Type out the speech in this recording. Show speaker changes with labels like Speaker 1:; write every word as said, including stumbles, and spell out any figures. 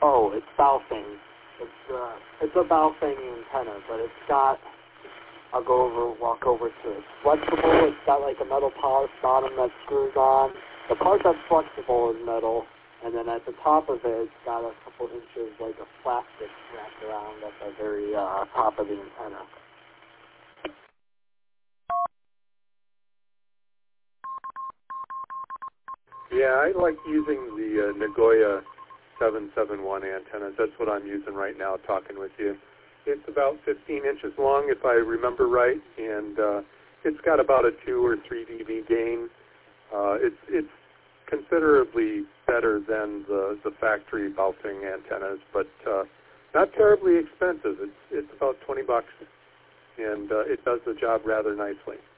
Speaker 1: Oh, it's Baofeng. It's uh, it's a Baofeng antenna, but it's got. I'll go over, walk over to it. It's flexible. It's got like a metal polished bottom that screws on. The part that's flexible is metal, and then at the top of it, it's got a couple inches like of plastic wrapped around at the very uh, top of the antenna.
Speaker 2: Yeah, I like using the uh, Nagoya seven seven one antennas. That's what I'm using right now talking with you. It's about fifteen inches long, if I remember right, and uh, it's got about a two or three dB gain. Uh, it's it's considerably better than the, the factory Baofeng antennas, but uh, not terribly expensive. It's it's about twenty bucks, and uh, it does the job rather nicely.